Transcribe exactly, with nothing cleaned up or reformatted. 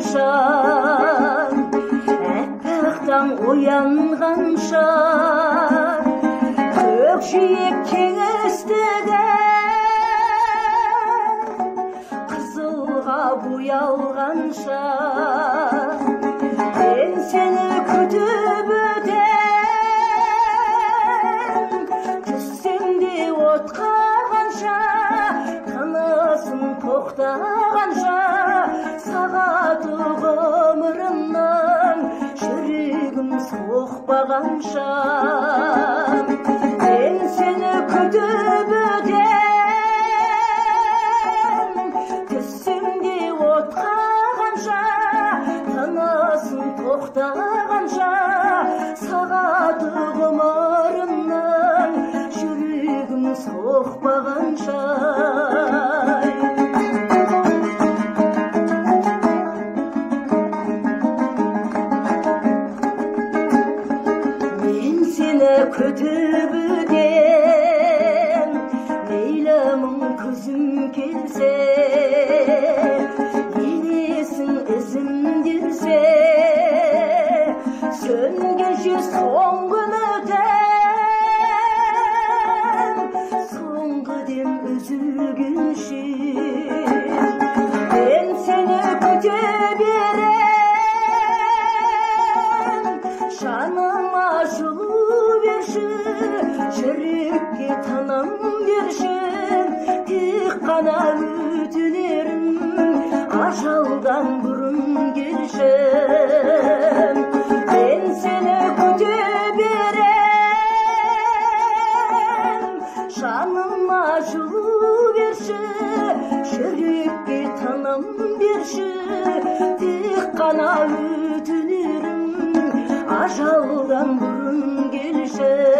оянғанша, әппақтан оянғанша, көкжиек кеңістігі қызылға боялғанша, мен сені күтіп өтем, түссем де отқа қанша, тынысым тоқтағанша, сағаты ғұмырымның жүрегім соқпағанша, мен сені күтіп өтем, түссем де отқа қанша, тынысым тоқтағанша, сағаты ғұмырымның жүрегім соқпағанша. Мен сені күтіп өтем, мейлі мың күзім келсе, енесің ізімдерсе, сөнгенше соңғы үмітім, соңғы дем үзілгенше, мен сені күте берем, жаныма жылу берші, жүрекке тыным берші, тек қана өтінерім, ажалдан бұрын келші. Мен сені күте берем, жаныма жылу берші, жүрекке тыным берші, тек қана өтінерім, ажалдан бұрын келші.